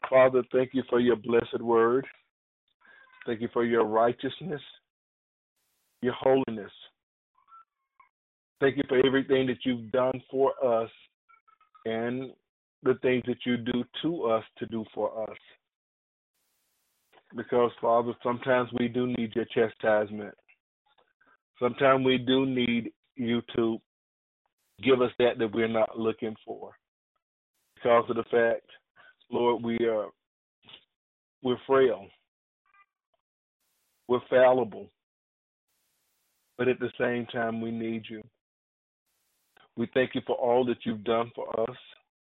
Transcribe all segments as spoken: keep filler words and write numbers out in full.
Father, thank you for your blessed word. Thank you for your righteousness, your holiness. Thank you for everything that you've done for us and the things that you do to us to do for us. Because, Father, sometimes we do need your chastisement. Sometimes we do need you to give us that that we're not looking for. Because of the fact, Lord, we are we're frail, we're fallible, but at the same time we need you. We thank you for all that you've done for us.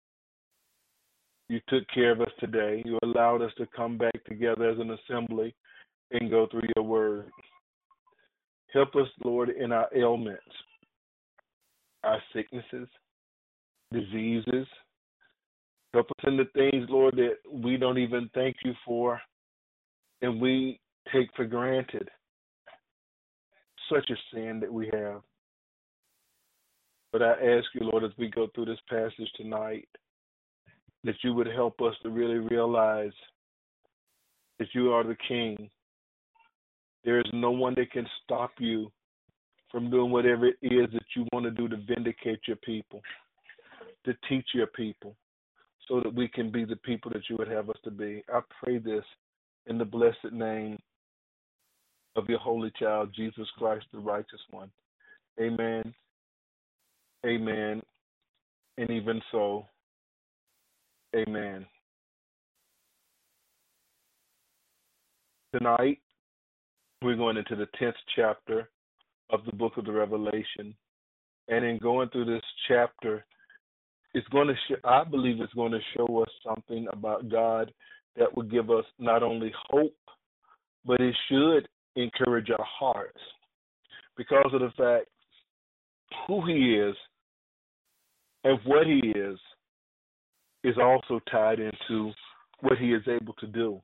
You took care of us today. You allowed us to come back together as an assembly and go through your word. Help us, Lord, in our ailments, our sicknesses, diseases. Help us in the things, Lord, that we don't even thank you for and we take for granted. Such a sin that we have. But I ask you, Lord, as we go through this passage tonight, that you would help us to really realize that you are the King. There is no one that can stop you from doing whatever it is that you want to do to vindicate your people, to teach your people, so that we can be the people that you would have us to be. I pray this in the blessed name of your holy child, Jesus Christ, the righteous one. Amen. Amen. And even so, amen. Tonight, we're going into the tenth chapter of the book of the Revelation. And in going through this chapter, it's going to sh- I believe it's going to show us something about God that will give us not only hope, but it should encourage our hearts because of the fact who he is and what he is is also tied into what he is able to do.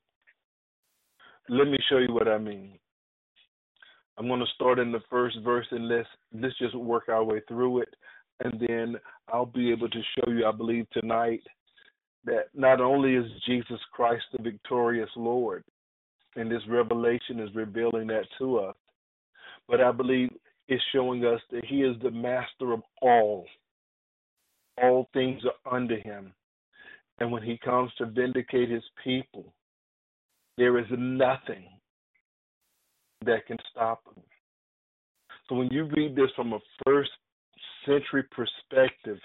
Let me show you what I mean. I'm going to start in the first verse and let's, let's just work our way through it. And then I'll be able to show you, I believe, tonight that not only is Jesus Christ the victorious Lord, and this revelation is revealing that to us, but I believe it's showing us that he is the master of all. All things are under him. And when he comes to vindicate his people, there is nothing that can stop him. So when you read this from a first century perspective,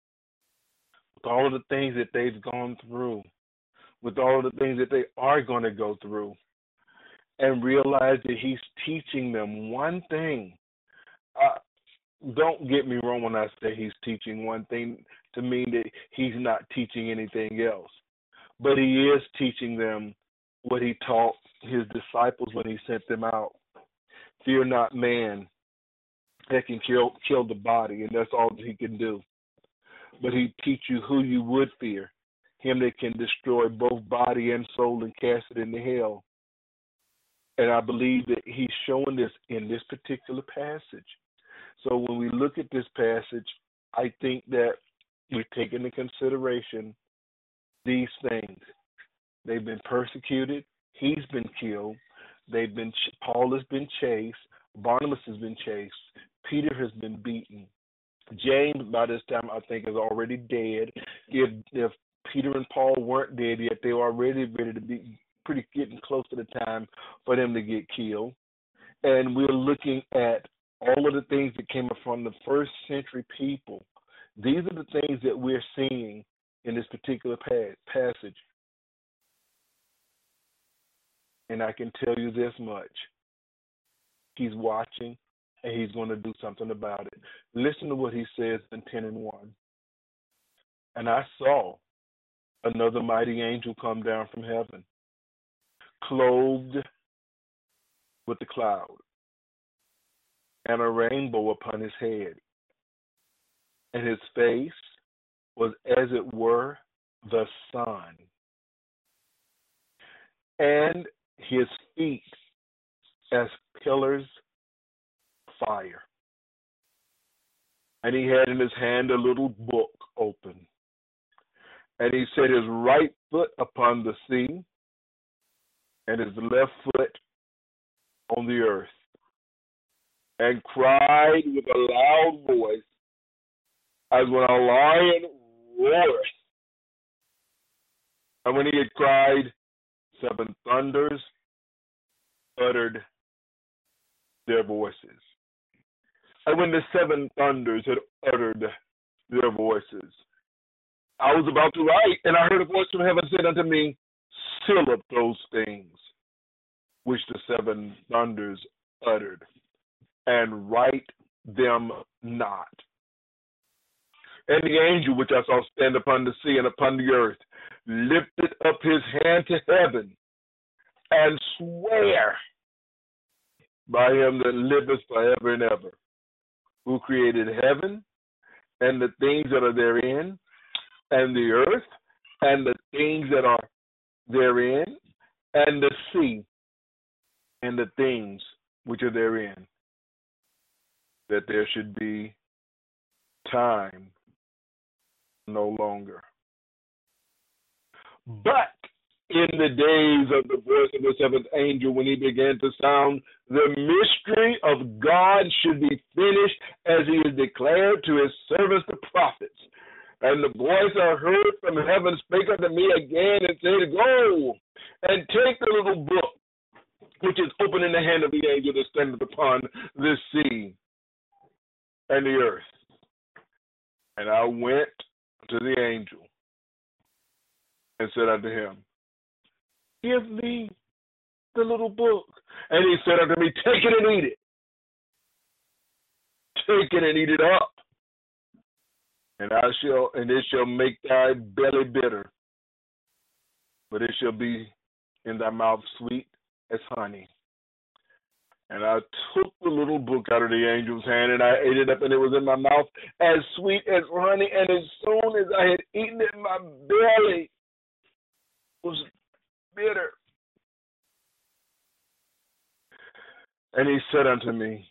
with all of the things that they've gone through, with all of the things that they are going to go through, and realize that he's teaching them one thing. Uh, don't get me wrong when I say he's teaching one thing to mean that he's not teaching anything else. But he is teaching them what he taught his disciples when he sent them out. Fear not man that can kill, kill the body, and that's all that he can do. But he teach you who you would fear, him that can destroy both body and soul and cast it into hell. And I believe that he's showing this in this particular passage. So when we look at this passage, I think that we take into consideration these things. They've been persecuted. He's been killed. They've been. Paul has been chased. Barnabas has been chased. Peter has been beaten. James, by this time, I think, is already dead. If if Peter and Paul weren't dead yet, they were already ready to be pretty getting close to the time for them to get killed. And we're looking at all of the things that came from the first century people. These are the things that we're seeing in this particular pa- passage. And I can tell you this much. He's watching, and he's going to do something about it. Listen to what he says in ten and one. And I saw another mighty angel come down from heaven, clothed with the cloud, and a rainbow upon his head. And his face was as it were the sun, and his feet as pillars of fire. And he had in his hand a little book open. And he set his right foot upon the sea and his left foot on the earth, and cried with a loud voice as when a lion roars. And when he had cried, seven thunders uttered their voices. And when the seven thunders had uttered their voices, I was about to write, and I heard a voice from heaven said unto me, seal up those things which the seven thunders uttered, and write them not. And the angel which I saw stand upon the sea and upon the earth lifted up his hand to heaven and sware by him that liveth forever and ever, who created heaven and the things that are therein, and the earth and the things that are therein, and the sea and the things which are therein, that there should be time no longer. But in the days of the voice of the seventh angel, when he began to sound, the mystery of God should be finished, as he has declared to his servants the prophets. And the voice I heard from heaven spake unto me again and said, go and take the little book which is open in the hand of the angel that standeth upon the sea and the earth. And I went to the angel and said unto him, give me the little book. And he said unto me, take it and eat it. Take it and eat it up. And I shall, and it shall make thy belly bitter, but it shall be in thy mouth sweet as honey. And I took the little book out of the angel's hand, and I ate it up, and it was in my mouth as sweet as honey. And as soon as I had eaten it, my belly was bitter. And he said unto me,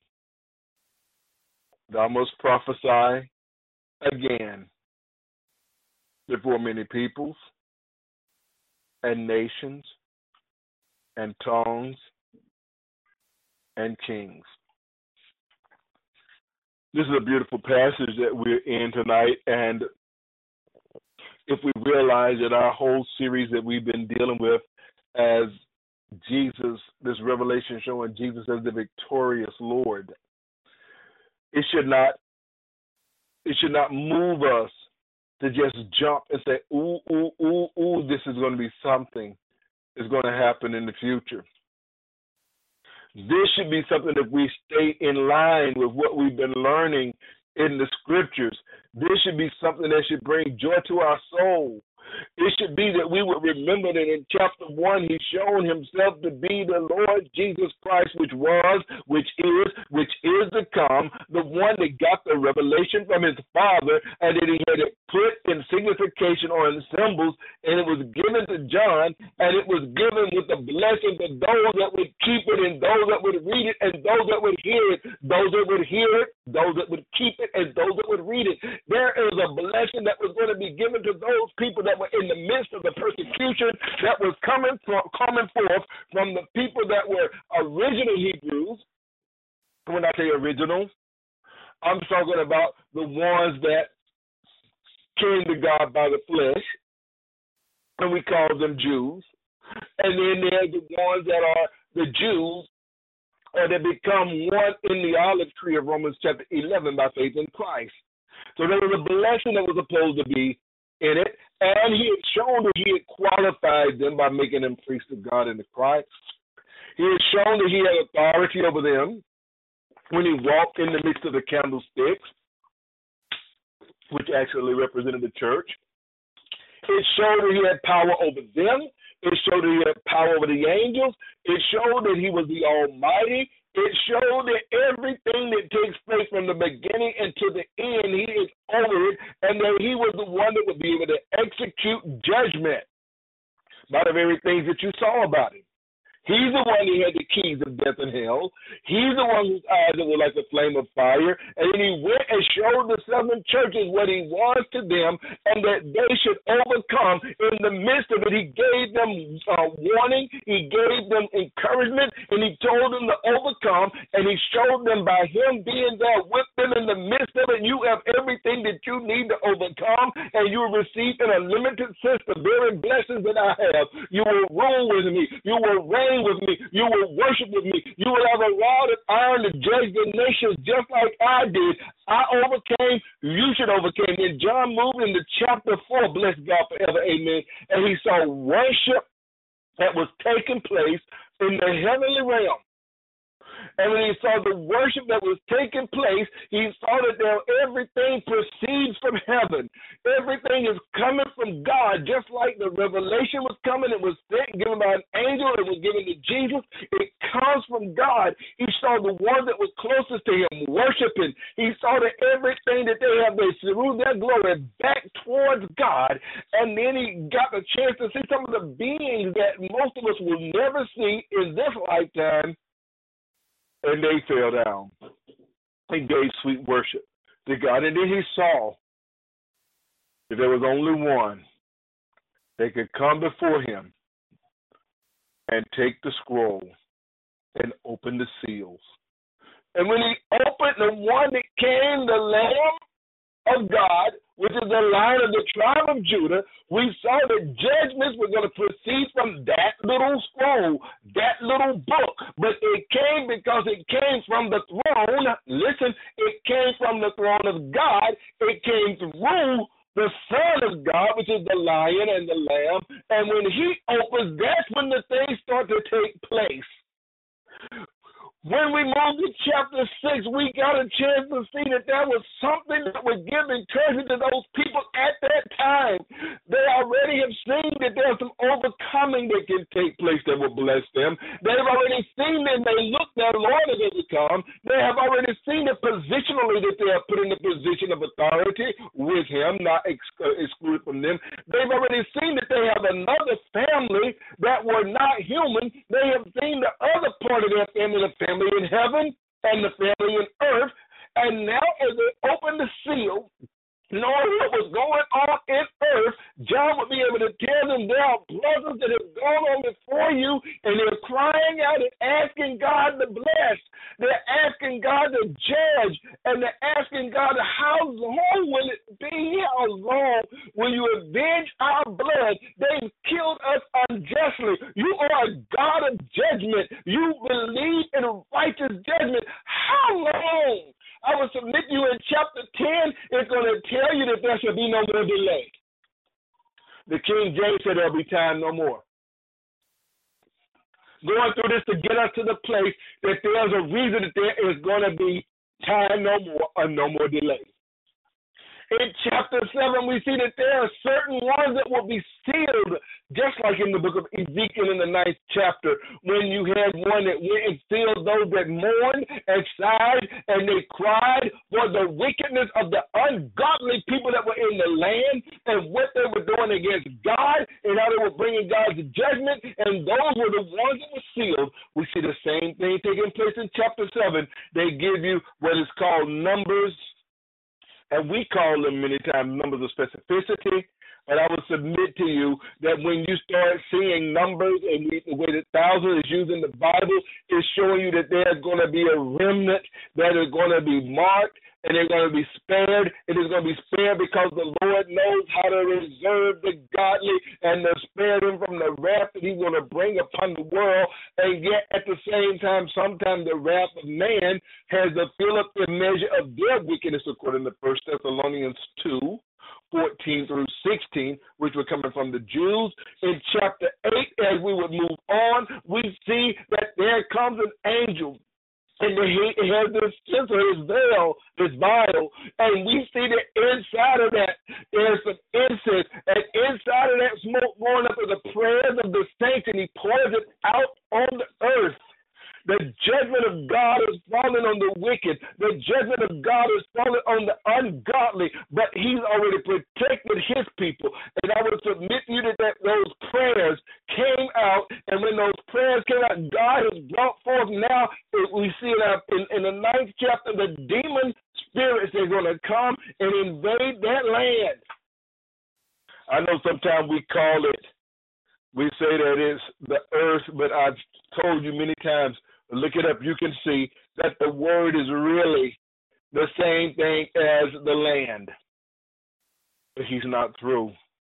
thou must prophesy again before many peoples and nations and tongues and kings. This is a beautiful passage that we're in tonight, and if we realize that our whole series that we've been dealing with as Jesus, this revelation showing Jesus as the victorious Lord, it should not it should not move us to just jump and say, ooh, ooh, ooh, ooh, this is going to be something that's going to happen in the future. This should be something that we stay in line with what we've been learning in the scriptures. This should be something that should bring joy to our soul. It should be that we would remember that in chapter one, he's shown himself to be the Lord Jesus Christ, which was, which is, which is to come, the one that got the revelation from his Father, and that he had it put in signification or in symbols, and it was given to John, and it was given with the blessing to those that would keep it, and those that would read it, and those that would hear it, those that would hear it, those that would keep it, and those that would read it. There is a blessing that was going to be given to those people that were in the midst of the persecution that was coming from, coming forth from the people that were original Hebrews. When I say original, I'm talking about the ones that came to God by the flesh, and we call them Jews. And then there's the ones that are the Jews, or that become one in the olive tree of Romans chapter eleven by faith in Christ. So there was a blessing that was supposed to be in it, and he had shown that he had qualified them by making them priests of God in the Christ. He had shown that he had authority over them when he walked in the midst of the candlesticks, which actually represented the church. It showed that he had power over them. It showed that he had power over the angels. It showed that he was the Almighty. It showed that everything that takes place from the beginning and to the end, he is over it, and that he was the one that would be able to execute judgment by the very things that you saw about him. He's the one who had the keys of death and hell. He's the one whose eyes were like a flame of fire. And then he went and showed the seven churches what he was to them and that they should overcome. In the midst of it, he gave them uh, warning. He gave them encouragement. And he told them to overcome. And he showed them by him being there with them in the midst of it, you have everything that you need to overcome. And you will receive in a limited sense the very blessings that I have. You will rule with me. You will reign with me. You will worship with me. You will have a rod of iron to judge the nations just like I did. I overcame. You should overcome. And John moved into chapter four, bless God forever, amen. And he saw worship that was taking place in the heavenly realm. And when he saw the worship that was taking place, he saw that there, everything proceeds from heaven. Everything is coming from God, just like the revelation was coming. It was given by an angel. It was given to Jesus. It comes from God. He saw the one that was closest to him worshiping. He saw that everything that they have, they threw their glory back towards God. And then he got the chance to see some of the beings that most of us will never see in this lifetime. And they fell down and gave sweet worship to God. And then he saw that there was only one that could come before him and take the scroll and open the seals. And when he opened the one that came, the Lamb of God, which is the Lion of the tribe of Judah, we saw that judgments were going to proceed from that little scroll, that little book. But it came because it came from the throne. Listen, it came from the throne of God. It came through the Son of God, which is the Lion and the Lamb. And when he opens, that's when the things start to take place. When we moved to chapter six, we got a chance to see that there was something that would give encouragement to those people at that time. They already have seen that there's some overcoming that can take place that will bless them. They've already seen that they look their Lord has overcome. They have already seen it positionally that they are put in the position of authority with him, not ex- excluded from them. They've already seen that they have another family that were not human. They have seen the other part of their family, the family in heaven and the family in earth. And now as they open the seal, knowing what was going on in earth, John would be able to tell them there are brothers that have gone on before you, and they're crying out and asking God to bless. They're asking God to judge, and they're asking God, how long will it be? How long will you avenge our blood? They've killed us unjustly. You are a God of judgment. You believe in righteous judgment. How long? I will submit you in chapter ten, it's going to tell you that there shall be no more delay. The King James said there'll be time no more. Going through this to get us to the place that there's a reason that there is going to be time no more or no more delay. In chapter seven, we see that there are certain ones that will be sealed, just like in the book of Ezekiel in the ninth chapter, when you had one that went and sealed those that mourned and sighed and they cried for the wickedness of the ungodly people that were in the land and what they were doing against God and how they were bringing God's judgment, and those were the ones that were sealed. We see the same thing taking place in chapter seven. They give you what is called numbers, and we call them many times numbers of specificity. And I would submit to you that when you start seeing numbers and we, the way that thousands is used in the Bible, is showing you that there's going to be a remnant that is going to be marked, and they're going to be spared. It is going to be spared because the Lord knows how to reserve the godly and to spare them from the wrath that he's going to bring upon the world. And yet at the same time, sometimes the wrath of man has to fill up the measure of their wickedness, according to First Thessalonians two. fourteen through sixteen, which were coming from the Jews. In chapter eight, as we would move on, we see that there comes an angel, and he has this censer, his veil, this vial, and we see that inside of that there's some incense, and inside of that smoke going up is the prayers of the saints, and he pours it out on the earth. The judgment of God is falling on the wicked. The judgment of God is falling on the ungodly. But he's already protected his people. And I would submit to you that, that those prayers came out. And when those prayers came out, the demon spirits that are going to come and invade that land. I know sometimes we call it, we say that it's the earth, but I've told you many times, look it up, you can see that the word is really the same thing as the land. But he's not through.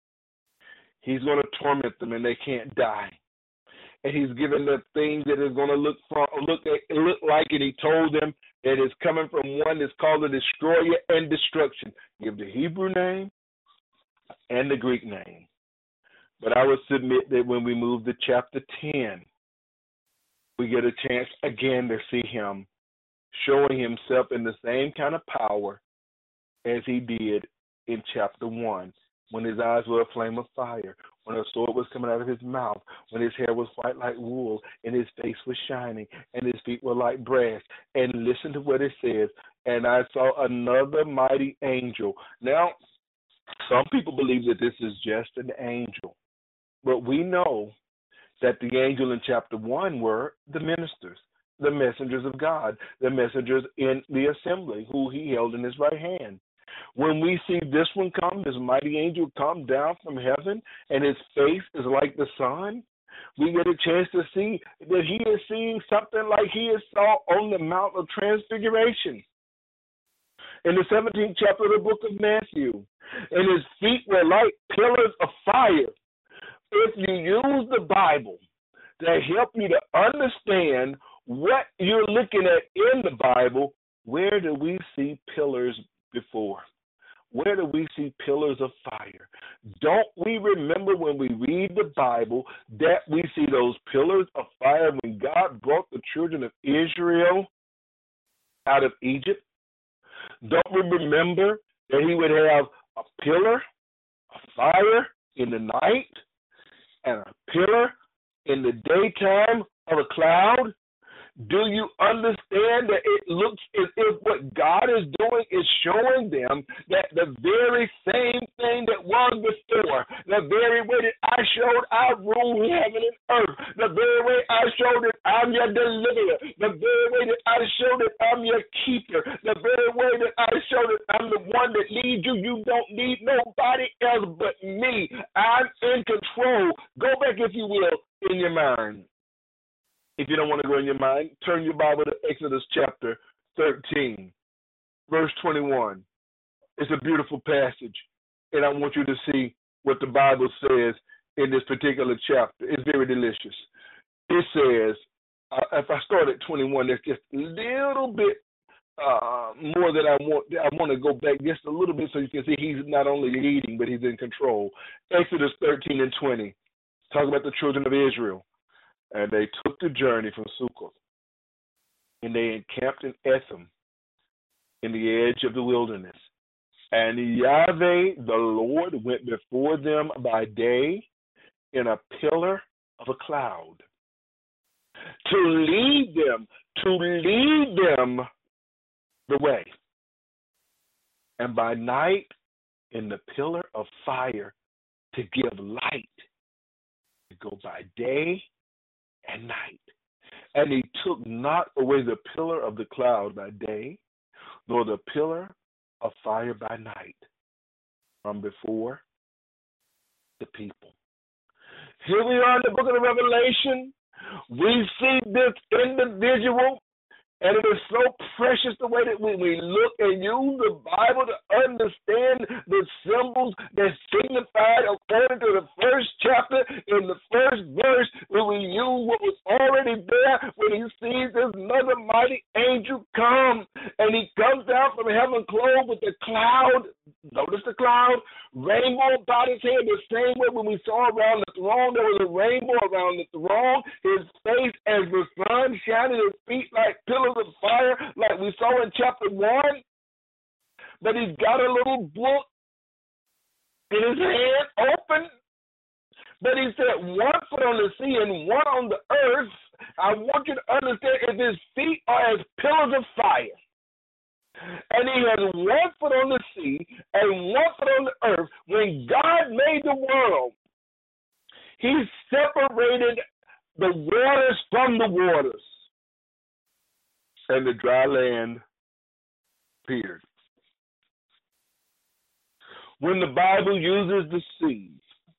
He's going to torment them and they can't die. And he's given them things that is going to look from, look look like it. He told them that it's coming from one that's called the destroyer and destruction. Give the Hebrew name and the Greek name. But I would submit that when we move to chapter ten, we get a chance again to see him showing himself in the same kind of power as he did in chapter one, when his eyes were a flame of fire, when a sword was coming out of his mouth, when his hair was white like wool, and his face was shining, and his feet were like brass. And listen to what it says. And I saw another mighty angel. Now, some people believe that this is just an angel. But we know that the angel in chapter one were the ministers, the messengers of God, the messengers in the assembly, who he held in his right hand. When we see this one come, this mighty angel come down from heaven, and his face is like the sun, we get a chance to see that he is seeing something like he saw on the Mount of Transfiguration. In the seventeenth chapter of the book of Matthew, and his feet were like pillars of fire. If you use the Bible to help you to understand what you're looking at in the Bible, where do we see pillars before? Where do we see pillars of fire? Don't we remember when we read the Bible that we see those pillars of fire when God brought the children of Israel out of Egypt? Don't we remember that he would have a pillar of fire in the night and a pillar in the daytime of a cloud? Do you understand that it looks as if what God is doing is showing them that the very same thing that was before, the very way that I showed I rule heaven and earth, the very way I showed that I'm your deliverer, the very way that I showed that I'm your keeper, the very way that I showed that I'm the one that leads you, you don't need nobody else but me. I'm in control. Go back, if you will, in your mind. If you don't want to go in your mind, turn your Bible to Exodus chapter thirteen, verse twenty-one. It's a beautiful passage, and I want you to see what the Bible says in this particular chapter. It's very delicious. It says, uh, if I start at twenty-one, there's just a little bit uh, more that I want. I want to go back just a little bit so you can see he's not only leading, but he's in control. Exodus thirteen and twenty, talk about the children of Israel. And they took the journey from Succoth, and they encamped in Etham, in the edge of the wilderness. And Yahweh, the Lord, went before them by day in a pillar of a cloud, to lead them, to lead them the way. And by night in the pillar of fire, to give light, to go by day and night. And he took not away the pillar of the cloud by day, nor the pillar of fire by night from before the people. Here we are in the book of the Revelation. We see this individual, and it is so precious the way that when we look and use the Bible to understand the symbols that signified according to the first chapter in the first verse, when we use what was already there, when he sees this another mighty angel come, and he comes down from heaven clothed with the cloud. Notice the cloud, rainbow about his head, the same way when we saw around the throne, there was a rainbow around the throne, his face as the sun shining, his feet like pillars of fire, like we saw in chapter one. But he's got a little book in his hand open. But he said, one foot on the sea and one on the earth. I want you to understand if his feet are as pillars of fire. And he has one foot on the sea and one foot on the earth. When God made the world, he separated the waters from the waters. And the dry land Period. When the Bible uses the sea,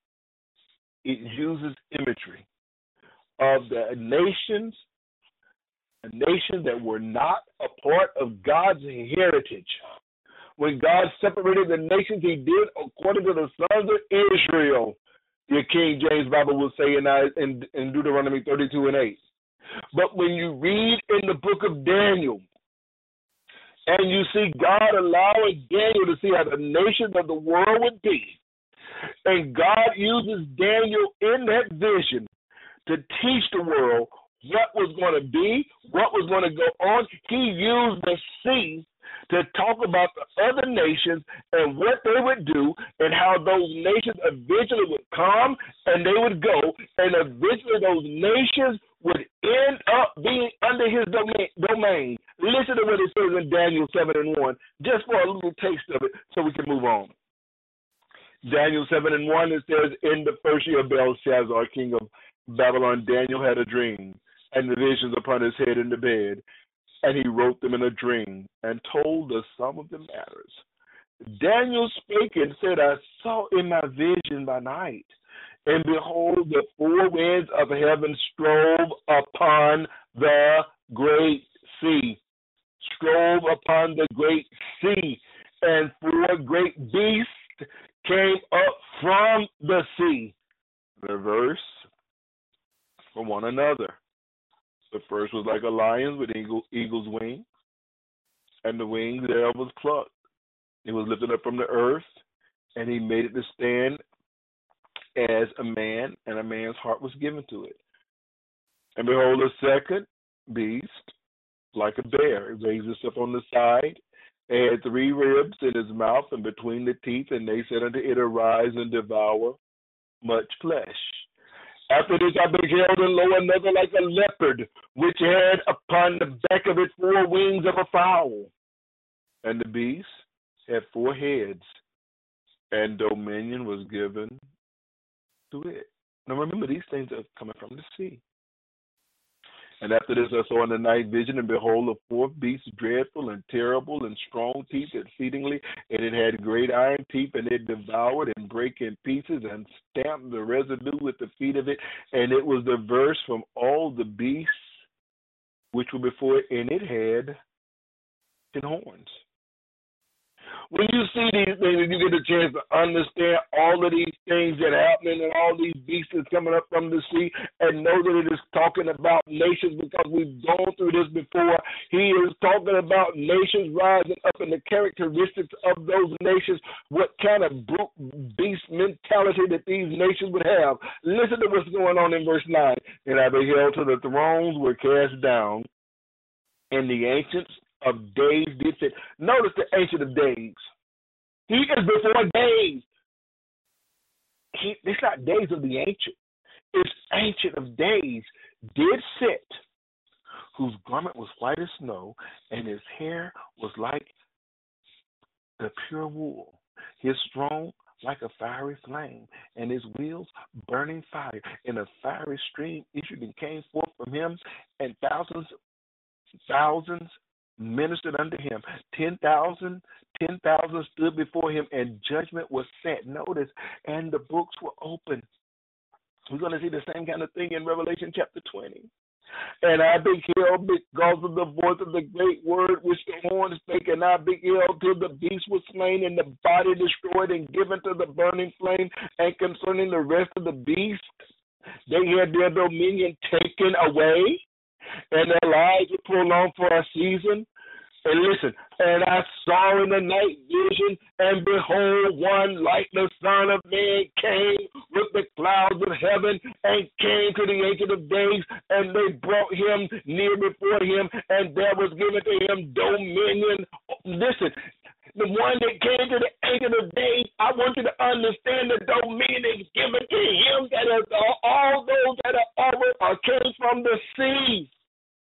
it uses imagery of the nations, a nation that were not a part of God's heritage. When God separated the nations, he did according to the sons of Israel. The King James Bible will say in, in, in Deuteronomy thirty-two and eight. But when you read in the book of Daniel, and you see God allowing Daniel to see how the nations of the world would be, and God uses Daniel in that vision to teach the world what was going to be, what was going to go on. He used the sea to talk about the other nations and what they would do and how those nations eventually would come and they would go, and eventually those nations would end up being under his domain. Listen to what it says in Daniel seven and one, just for a little taste of it so we can move on. Daniel seven and one, it says, in the first year of Belshazzar, king of Babylon, Daniel had a dream and the visions upon his head in the bed, and he wrote them in a dream and told us some of the matters. Daniel spake and said, I saw in my vision by night, and behold, the four winds of heaven strove upon the great sea, strove upon the great sea, and four great beasts came up from the sea. Reverse from one another. The first was like a lion with eagle, eagle's wing, and the wings thereof was plucked. It was lifted up from the earth, and he made it to stand as a man, and a man's heart was given to it. And behold, a second beast, like a bear, it raised itself on the side, and had three ribs in his mouth and between the teeth, and they said unto it, arise and devour much flesh. After this I beheld, and lo, another like a leopard, which had upon the back of it four wings of a fowl. And the beast had four heads, and dominion was given to it. Now remember, these things are coming from the sea. And after this I saw in the night vision, and behold, a fourth beast, dreadful and terrible, and strong teeth exceedingly, and it had great iron teeth, and it devoured and brake in pieces, and stamped the residue with the feet of it, and it was diverse from all the beasts which were before it, and it had ten horns. When you see these things and you get a chance to understand all of these things that are happening and all these beasts coming up from the sea, and know that it is talking about nations, because we've gone through this before, he is talking about nations rising up and the characteristics of those nations, what kind of brute beast mentality that these nations would have. Listen to what's going on in verse nine. And I beheld till the thrones were cast down, and the ancients of days did sit. Notice the ancient of days. He is before days. He, it's not days of the ancient. It's ancient of days did sit, whose garment was white as snow, and his hair was like the pure wool. His throne like a fiery flame, and his wheels burning fire. And a fiery stream issued and came forth from him, and thousands, thousands ministered unto him. Ten thousand, ten thousand stood before him, and judgment was set. Notice, and the books were open. We're going to see the same kind of thing in Revelation chapter twenty. And I beheld, because of the voice of the great word which the horn spake, and I beheld till the beast was slain, and the body destroyed and given to the burning flame. And concerning the rest of the beasts, they had their dominion taken away, and their lives were prolonged for a season. And listen, and I saw in the night vision, and behold, one like the Son of Man came with the clouds of heaven, and came to the Ancient of Days, and they brought him near before him, and there was given to him dominion. Listen, the one that came to the Ancient of Days, I want you to understand the dominion is given to him, that is all those that are over or came from the sea.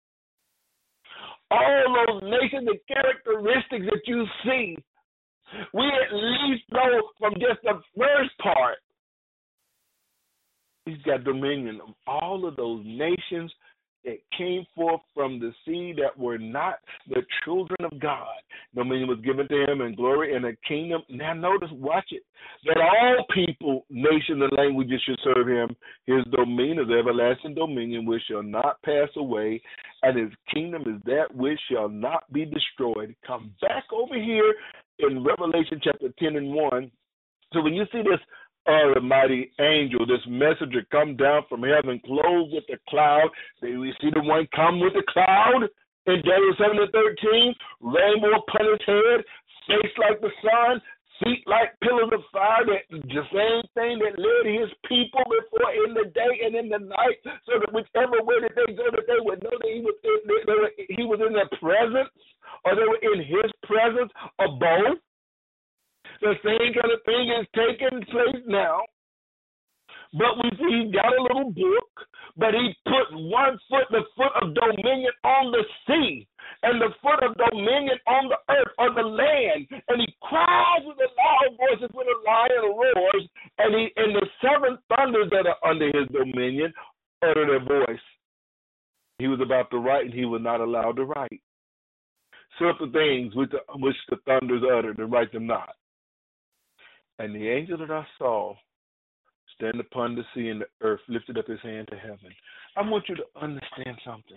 All those nations, the characteristics that you see, we at least know from just the first part, he's got dominion of all of those nations that came forth from the sea that were not the children of God. Dominion was given to him, and glory, and a kingdom. Now notice, watch it, that all people, nations, and languages should serve him. His dominion is everlasting dominion, which shall not pass away, and his kingdom is that which shall not be destroyed. Come back over here in Revelation chapter ten and one. So when you see this uh, the mighty angel, this messenger come down from heaven, clothed with the cloud, then we see the one come with the cloud in Daniel seven and thirteen, rainbow upon his head, face like the sun, feet like pillars of fire, that the same thing that led his people before in the day and in the night, so that whichever way that they go, that they would know that he was in, they were, he was in their presence, or they were in his presence, or both. The same kind of thing is taking place now. But we see he got a little book, but he put one foot, the foot of dominion on the sea, and the foot of dominion on the earth, on the land. And he cries with a loud voice as when a lion roars, and he and the seven thunders that are under his dominion utter their voice. He was about to write, and he was not allowed to write. Certain things which the, which the thunders uttered, and write them not. And the angel that I saw stand upon the sea and the earth lifted up his hand to heaven. I want you to understand something.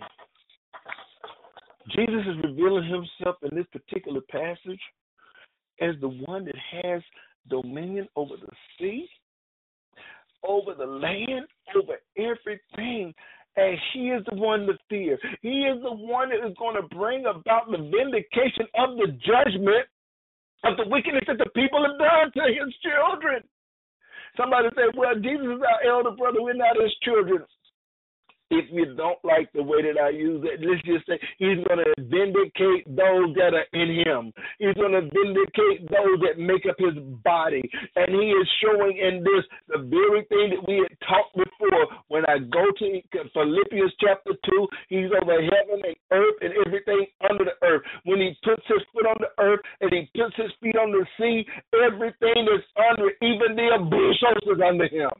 Jesus is revealing himself in this particular passage as the one that has dominion over the sea, over the land, over everything. And he is the one to fear. He is the one that is going to bring about the vindication of the judgment of the wickedness that the people have done to his children. Somebody say, well, Jesus is our elder brother. We're not his children. If you don't like the way that I use it, let's just say he's going to vindicate those that are in him. He's going to vindicate those that make up his body. And he is showing in this the very thing that we had talked before. When I go to Philippians chapter two, he's over heaven and earth and everything under the earth. When he puts his foot on the earth and he puts his feet on the sea, everything is under, even the abyss is under him.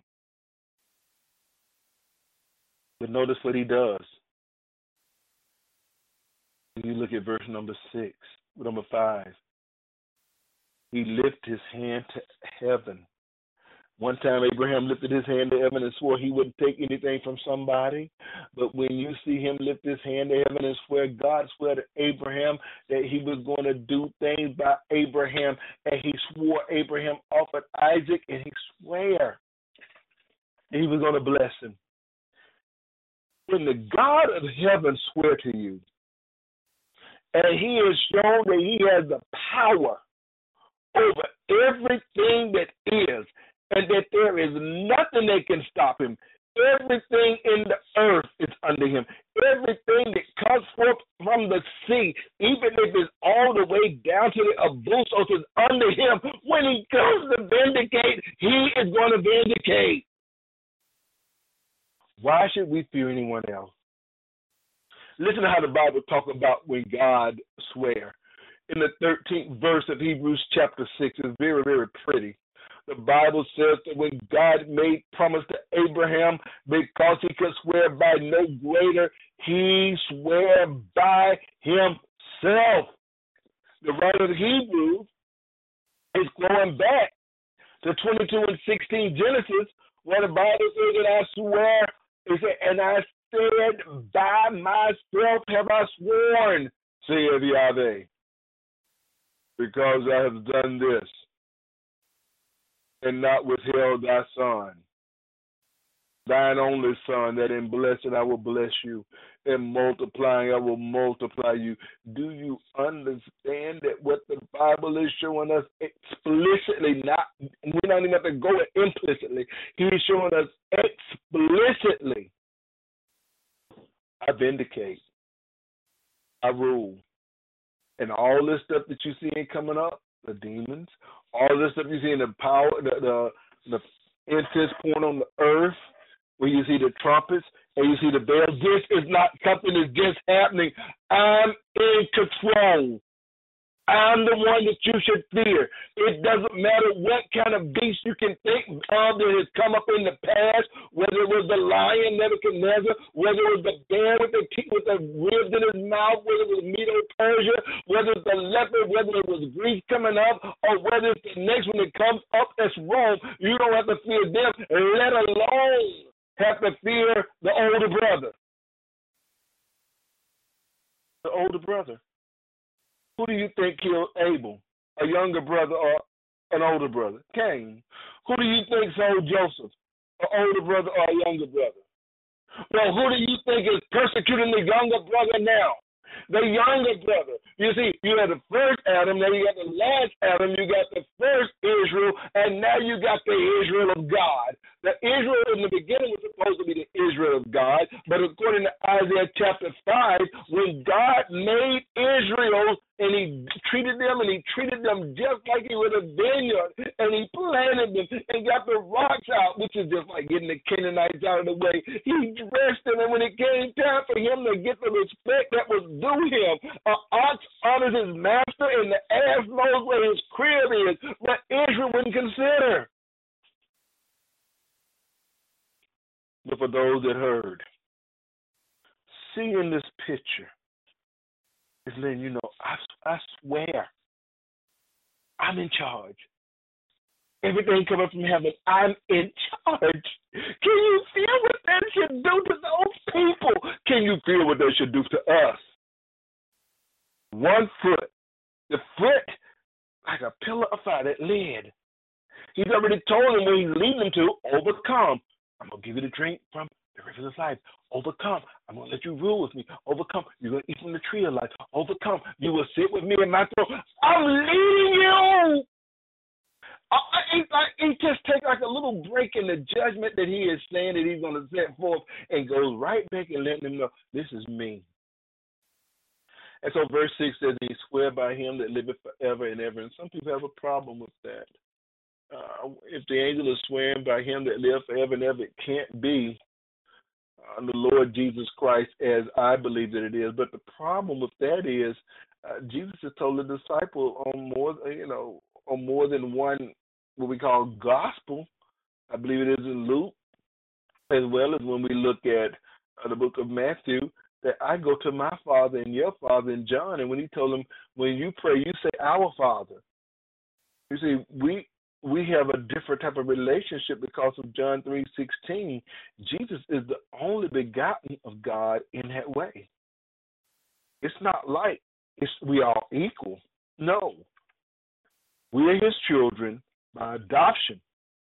But notice what he does. You look at verse number six, number five. He lifted his hand to heaven. One time Abraham lifted his hand to heaven and swore he wouldn't take anything from somebody. But when you see him lift his hand to heaven and swear, God swore to Abraham that he was going to do things by Abraham. And he swore Abraham off of Isaac, and he swore he was going to bless him. When the God of heaven swear to you, and he has shown that he has the power over everything that is, and that there is nothing that can stop him. Everything in the earth is under him. Everything that comes forth from the sea, even if it's all the way down to the abyss, is under him. When he comes to vindicate, he is going to vindicate. Why should we fear anyone else? Listen to how the Bible talks about when God swear. In the thirteenth verse of Hebrews chapter six, it's very, very pretty. The Bible says that when God made promise to Abraham, because he could swear by no greater, he swore by himself. The writer of Hebrews is going back to twenty-two and sixteen Genesis, where the Bible says that I swear, it said, and I said, by myself have I sworn, saith Yahweh, because I have done this, and not withheld thy son, thine only son, that in blessing I will bless you, in multiplying I will multiply you. Do you understand that what the Bible is showing us explicitly, not, we don't even have to go implicitly, he's showing us explicitly, I vindicate, I rule. And all this stuff that you see coming up, the demons, all this stuff you see in the power, the, the, the incense pouring on the earth, where you see the trumpets and you see the bells, this is not something that's just happening. I'm in control. I'm the one that you should fear. It doesn't matter what kind of beast you can think of that has come up in the past, whether it was the lion Nebuchadnezzar, whether it was the bear with the teeth, with the ribs in his mouth, whether it was Medo Persia, whether it's the leopard, whether it was Greece coming up, or whether it's the next one that comes up as Rome. You don't have to fear them, let alone have to fear the older brother. The older brother. Who do you think killed Abel? A younger brother or an older brother? Cain. Who do you think sold Joseph? An older brother or a younger brother? Well, who do you think is persecuting the younger brother now? The younger brother. You see, you had the first Adam, then you got the last Adam, you got the first Israel, and now you got the Israel of God. The Israel in the beginning was supposed to be the Israel of God, but according to Isaiah chapter five, when God made Israel and he treated them and he treated them just like he would a vineyard, and he planted them and got the rocks out, which is just like getting the Canaanites out of the way. He dressed them, and when it came time for him to get the respect that was due him, an ox honors his master and the ass knows where his crib is, but Israel wouldn't consider. But for those that heard, seeing this picture is letting you know, I, I swear, I'm in charge. Everything coming from heaven, I'm in charge. Can you feel what that should do to those people? Can you feel what that should do to us? One foot, the foot, like a pillar of fire, that lid. He's already told them where he's leading them to, overcome. I'm going to give you the drink from the river of life. Overcome. I'm going to let you rule with me. Overcome. You're going to eat from the tree of life. Overcome. You will sit with me in my throne. I'm leading you. He just takes like a little break in the judgment that he is saying that he's going to set forth and goes right back and letting them know, this is me. And so verse six says, he swear by him that liveth forever and ever. And some people have a problem with that. Uh, if the angel is swearing by him that lives forever and ever, it can't be uh, the Lord Jesus Christ as I believe that it is. But the problem with that is uh, Jesus has told the disciple on more, you know, on more than one what we call gospel. I believe it is in Luke, as well as when we look at uh, the book of Matthew, that I go to my Father and your Father in John. And when he told them, when you pray, you say our Father. You see, we we have a different type of relationship because of John three sixteen. Jesus is the only begotten of God in that way. It's not like it's, we are equal. No. We are his children by adoption.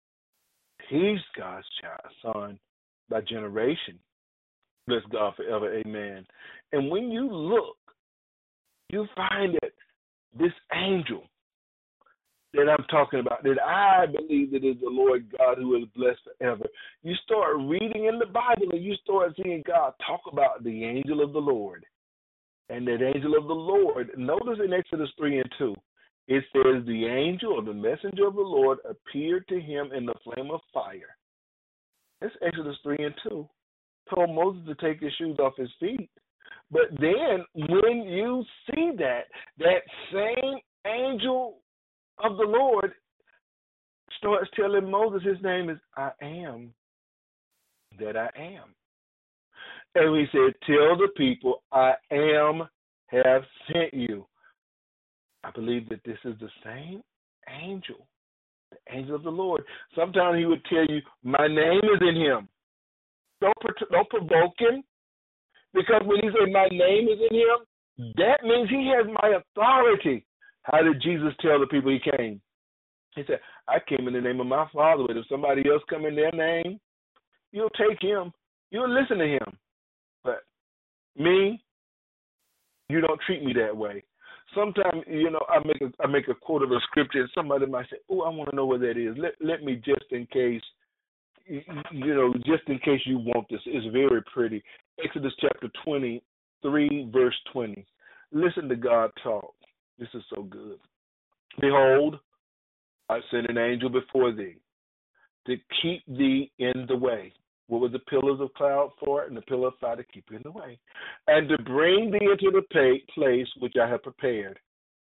He's God's child, son by generation. Bless God forever, amen. And when you look, you find that this angel that I'm talking about, that I believe that is the Lord God who is blessed forever. You start reading in the Bible and you start seeing God talk about the angel of the Lord. And that angel of the Lord, notice in Exodus three and two, it says the angel or the messenger of the Lord appeared to him in the flame of fire. That's Exodus three and two. Told Moses to take his shoes off his feet. But then when you see that, that same angel of the Lord starts telling Moses his name is I am that I am. And he said, tell the people I am have sent you. I believe that this is the same angel, the angel of the Lord. Sometimes he would tell you, my name is in him. Don't, don't provoke him, because when he said my name is in him, that means he has my authority. How did Jesus tell the people he came? He said, I came in the name of my Father, but if somebody else come in their name, you'll take him. You'll listen to him. But me, you don't treat me that way. Sometimes, you know, I make a, I make a quote of a scripture, and somebody might say, oh, I want to know where that is. Let, let me just in case, you know, just in case you want this. It's very pretty. Exodus chapter twenty-three, verse twenty. Listen to God talk. This is so good. Behold, I send an angel before thee to keep thee in the way. What were the pillars of cloud for? And the pillar of fire to keep you in the way. And to bring thee into the place which I have prepared.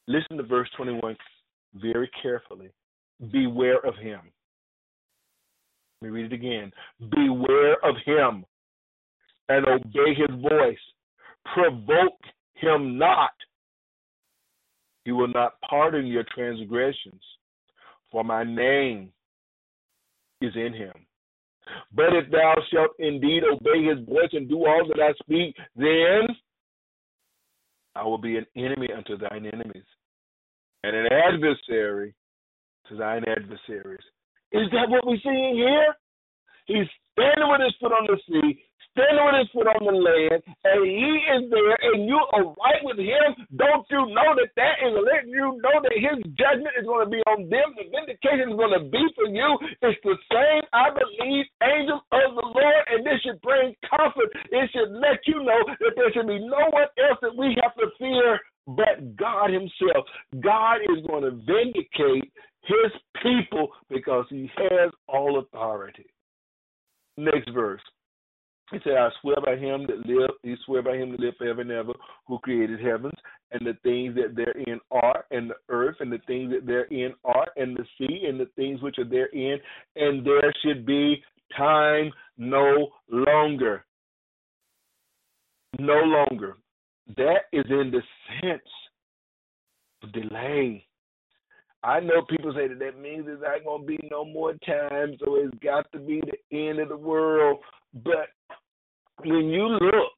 Listen to verse twenty-one very carefully. Beware of him. Let me read it again. Beware of him and obey his voice. Provoke him not. He will not pardon your transgressions, for my name is in him. But if thou shalt indeed obey his voice and do all that I speak, then I will be an enemy unto thine enemies, and an adversary to thine adversaries. Is that what we're seeing here? He's standing with his foot on the sea, standing with his foot on the land, and he is there, and you are right with him. Don't you know that that is letting you know that his judgment is going to be on them? The vindication is going to be for you. It's the same, I believe, angel of the Lord, and this should bring comfort. It should let you know that there should be no one else that we have to fear but God himself. God is going to vindicate his people because he has all authority. Next verse. He said, I swear by him that live, he swear by him that live forever and ever, who created heavens and the things that therein are, and the earth and the things that therein are, and the sea and the things which are therein, and there should be time no longer. No longer. That is in the sense of delay. I know people say that that means there's not going to be no more time, so it's got to be the end of the world. But when you look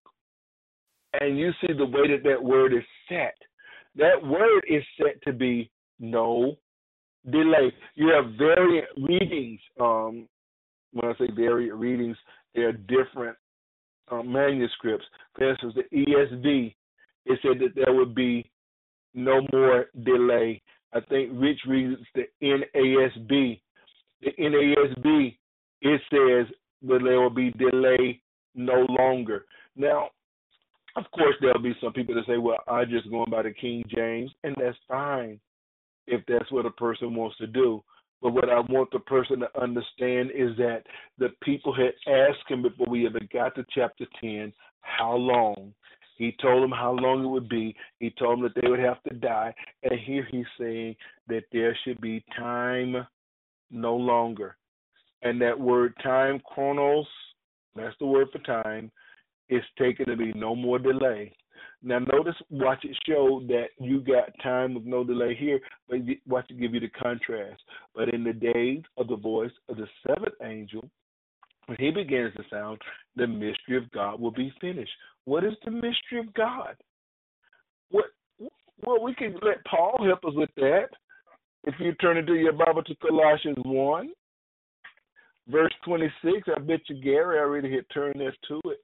and you see the way that that word is set, that word is set to be no delay. You have variant readings. Um, when I say variant readings, there are different um, manuscripts. For instance, the E S V, it said that there would be no more delay. I think Rich reads the N A S B. The N A S B, it says that there will be delay no longer. Now, of course, there'll be some people that say, well, I'm just going by the King James, and that's fine if that's what a person wants to do. But what I want the person to understand is that the people had asked him before we ever got to chapter ten, how long? He told them how long it would be. He told them that they would have to die. And here he's saying that there should be time no longer. And that word time, chronos, that's the word for time, is taken to be no more delay. Now notice, watch it show that you got time with no delay here, but watch it give you the contrast. But in the days of the voice of the seventh angel, when he begins to sound, the mystery of God will be finished. What is the mystery of God? What? Well, we can let Paul help us with that. If you turn into your Bible to Colossians one, verse twenty-six, I bet you Gary already had turned this to it.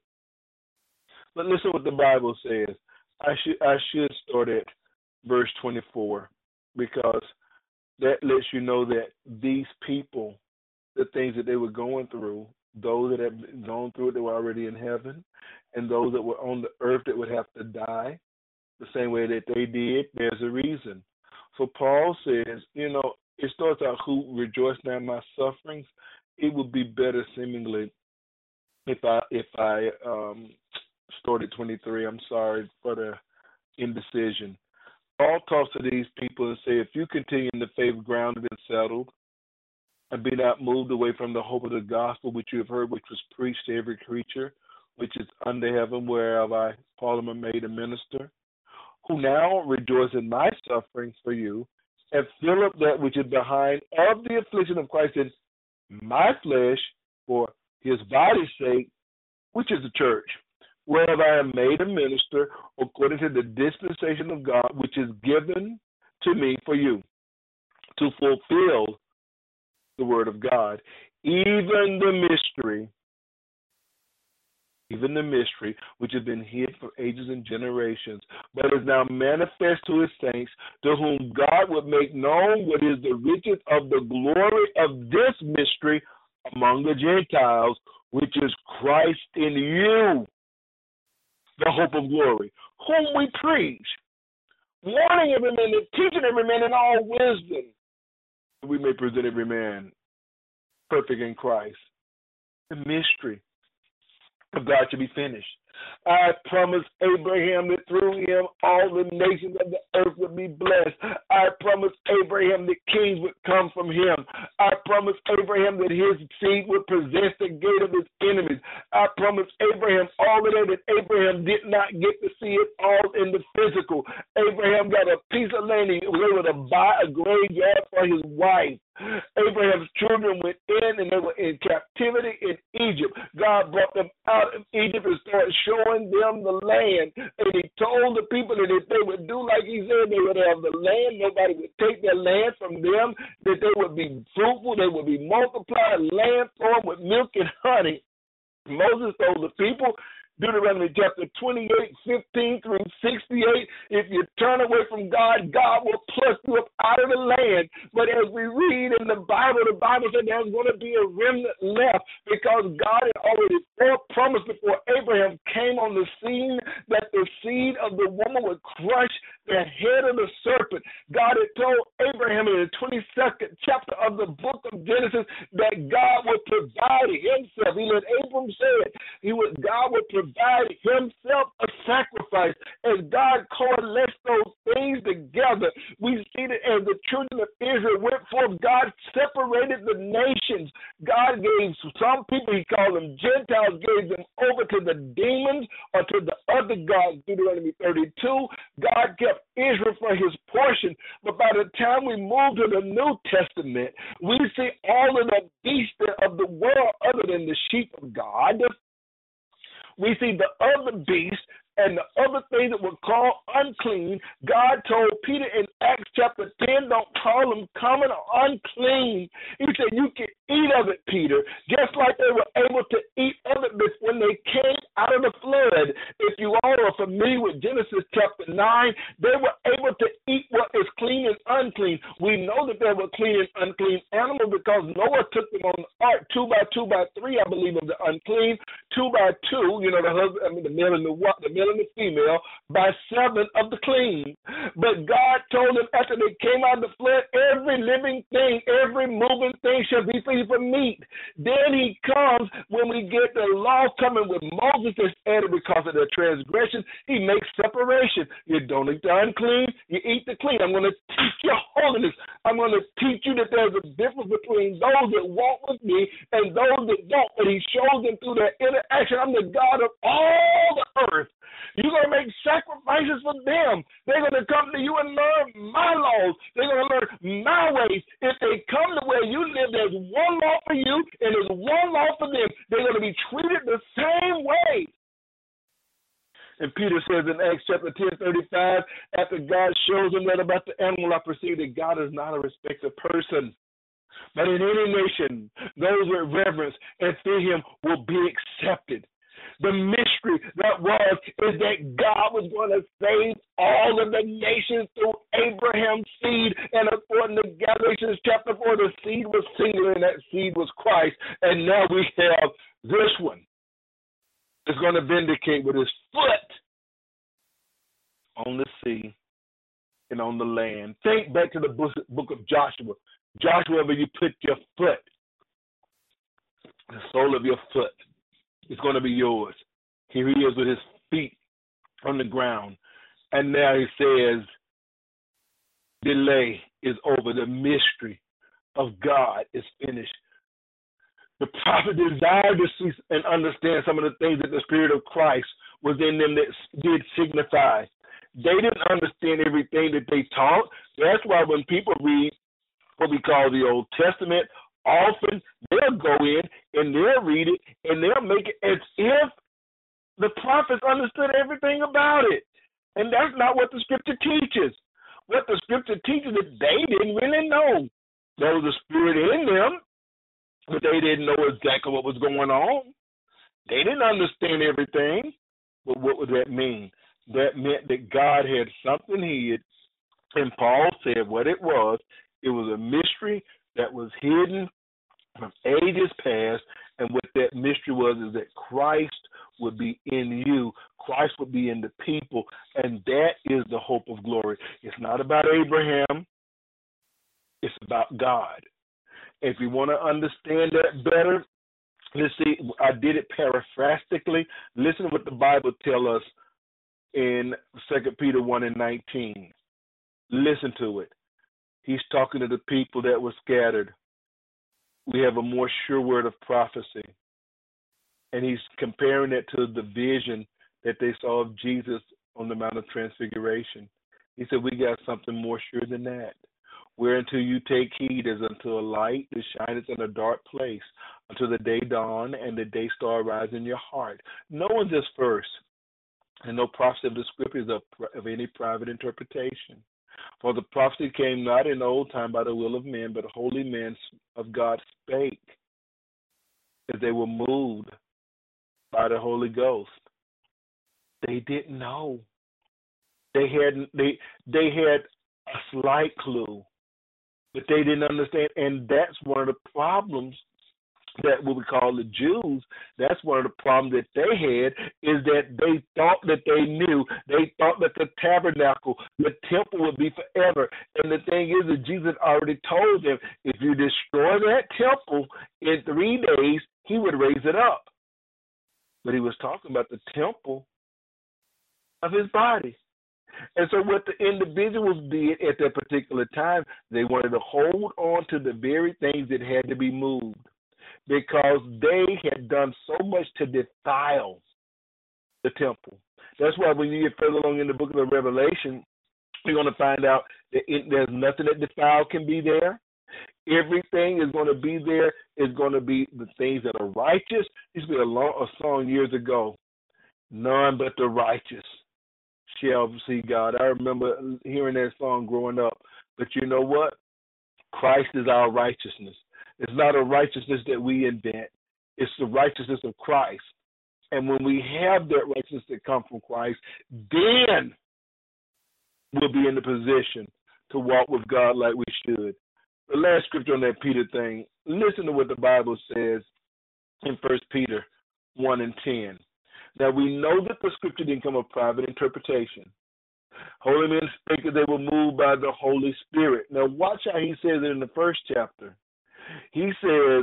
But listen what the Bible says. I should I should start at verse twenty-four, because that lets you know that these people, the things that they were going through, those that have gone through it, they were already in heaven, and those that were on the earth that would have to die the same way that they did, there's a reason. So Paul says, you know, it starts out, who rejoice not in my sufferings. It would be better seemingly if I if I um, started twenty-three. I'm sorry for the indecision. Paul talks to these people and say, if you continue in the faith grounded and settled, and be not moved away from the hope of the gospel which you have heard, which was preached to every creature, which is under heaven, whereof I, Paul, am made a minister, who now rejoice in my sufferings for you, and fill up that which is behind of the affliction of Christ in my flesh for his body's sake, which is the church, whereof I am made a minister according to the dispensation of God, which is given to me for you, to fulfill the word of God, even the mystery, even the mystery which has been hid for ages and generations, but is now manifest to his saints, to whom God would make known what is the riches of the glory of this mystery among the Gentiles, which is Christ in you, the hope of glory, whom we preach, warning every man and teaching every man in all wisdom, that we may present every man perfect in Christ. The mystery of God to be finished. I promised Abraham that through him all the nations of the earth would be blessed. I promised Abraham that kings would come from him. I promised Abraham that his seed would possess the gate of his enemies. I promised Abraham all of that, that Abraham did not get to see it all in the physical. Abraham got a piece of land. He was able to buy a graveyard for his wife. Abraham's children went in and they were in captivity in Egypt. God brought them out of Egypt and started showing them the land. And he told the people that if they would do like he said, they would have the land. Nobody would take their land from them, that they would be fruitful, they would be multiplied, land flowing with milk and honey. Moses told the people, Deuteronomy chapter twenty-eight, fifteen through sixty-eight, if you turn away from God, God will pluck you up out of the land. But as we read in the Bible, the Bible said there's going to be a remnant left because God had already promised before Abraham came on the scene that the seed of the woman would crush the head of the serpent. God had told Abraham in the twenty-second chapter of the book of Genesis that God would provide himself. He let Abram say it. He would, God would provide himself a sacrifice. As God coalesced those things together, we see that as the children of Israel went forth, God separated the nations. God gave some people, he called them Gentiles, gave them over to the demons or to the other gods. Deuteronomy thirty-two, God kept Israel for his portion. But by the time we move to the New Testament, we see all of the beasts of the world other than the sheep of God. We see the other beasts and the other things that were called unclean. God told Peter in Acts chapter ten, don't call them common or unclean. He said, you can eat of it, Peter, just like they were able to eat of it when they came out of the flood. If you all are familiar with Genesis chapter nine, they were able to eat what is clean and unclean. We know that there were clean and unclean animals because Noah took them on the ark, two by two by three, I believe, of the unclean, two by two, you know, the husband, I mean, the male and the, the male and the female, by seven of the clean. But God told them after they came out of the flood, every living thing, every moving thing shall be free for meat. Then he comes when we get the law coming with Moses that's added because of their transgression. He makes separation. You don't eat the unclean, you eat the clean. I'm going to teach you holiness. I'm going to teach you that there's a difference between those that walk with me and those that don't. But he shows them through their interaction. I'm the God of all the earth. You're going to make sacrifices for them. They're going to come to you and learn my laws. They're going to learn my ways. If they come to where you live, there's one law for you and there's one law for them. They're going to be treated the same way. And Peter says in Acts chapter ten, thirty-five, after God shows him that about the animal, I perceive that God is not a respected person. But in any nation, those with reverence and fear him will be accepted. The mystery that was is that God was going to save all of the nations through Abraham's seed. And according to Galatians chapter four, the seed was singular and that seed was Christ. And now we have this one that's going to vindicate with his foot on the sea and on the land. Think back to the book of Joshua. Joshua, where you put your foot, the sole of your foot, it's going to be yours. Here he is with his feet on the ground. And now he says, delay is over. The mystery of God is finished. The prophet desired to see and understand some of the things that the Spirit of Christ was in them that did signify. They didn't understand everything that they taught. That's why when people read what we call the Old Testament, often they'll go in and they'll read it and they'll make it as if the prophets understood everything about it. And that's not what the scripture teaches. What the scripture teaches is they didn't really know. There was a spirit in them, but they didn't know exactly what was going on. They didn't understand everything. But what would that mean? That meant that God had something hid, and Paul said what it was. It was a mystery that was hidden from ages past, and what that mystery was is that Christ would be in you. Christ would be in the people, and that is the hope of glory. It's not about Abraham. It's about God. If you want to understand that better, Let's see, I did it paraphrastically. Listen to what the Bible tells us in Second Peter one and nineteen. Listen to it. He's talking to the people that were scattered. We have a more sure word of prophecy. And he's comparing it to the vision that they saw of Jesus on the Mount of Transfiguration. He said, we got something more sure than that. Whereunto you take heed as unto a light that shineth in a dark place, until the day dawn and the day star rise in your heart. Knowing this first, and no prophecy of the scriptures of, of any private interpretation. For the prophecy came not in old time by the will of men, but holy men of God spake, as they were moved by the Holy Ghost. They didn't know. They had they they had a slight clue, but they didn't understand, and that's one of the problems that what we call the Jews. That's one of the problems that they had, is that they thought that they knew. They thought that the tabernacle, the temple would be forever. And the thing is that Jesus already told them, if you destroy that temple in three days, he would raise it up. But he was talking about the temple of his body. And so what the individuals did at that particular time, they wanted to hold on to the very things that had to be moved, because they had done so much to defile the temple. That's why when you get further along in the book of the Revelation, you're going to find out that it, there's nothing that defiled can be there. Everything is going to be there. Is going to be the things that are righteous. There used to be a, long, a song years ago, none but the righteous shall see God. I remember hearing that song growing up. But you know what? Christ is our righteousness. It's not a righteousness that we invent. It's the righteousness of Christ. And when we have that righteousness that comes from Christ, then we'll be in the position to walk with God like we should. The last scripture on that Peter thing, listen to what the Bible says in First Peter one and ten. Now, we know that the scripture didn't come of private interpretation. Holy men spake as they were moved by the Holy Spirit. Now, watch how he says it in the first chapter. He says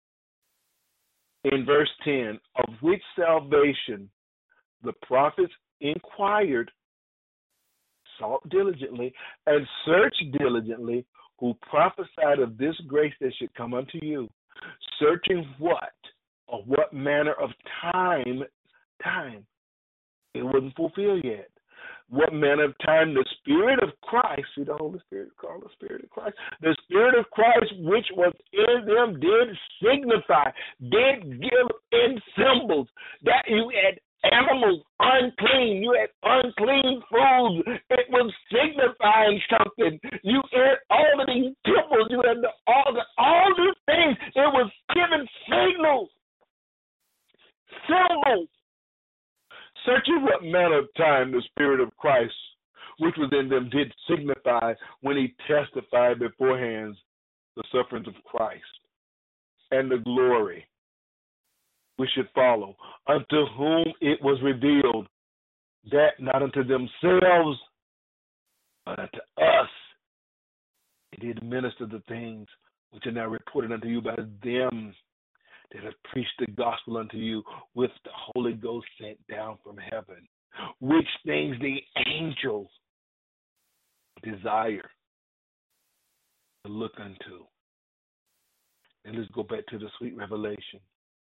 in verse ten, of which salvation the prophets inquired, sought diligently, and searched diligently, who prophesied of this grace that should come unto you, searching what, or what manner of time, time, it wasn't fulfilled yet. What manner of time the Spirit of Christ, see the Holy Spirit called the Spirit of Christ, the Spirit of Christ which was in them did signify, did give in symbols, that you had animals unclean, you had unclean foods, it was signifying something. You had all of these temples, you had the, all, the, all these things, it was giving signals, symbols. Searching what manner of time the Spirit of Christ, which was in them, did signify when he testified beforehand the sufferings of Christ and the glory which should follow, unto whom it was revealed, that not unto themselves, but unto us, they did minister the things which are now reported unto you by them that have preached the gospel unto you with the Holy Ghost sent down from heaven, which things the angels desire to look unto. And let's go back to the sweet revelation.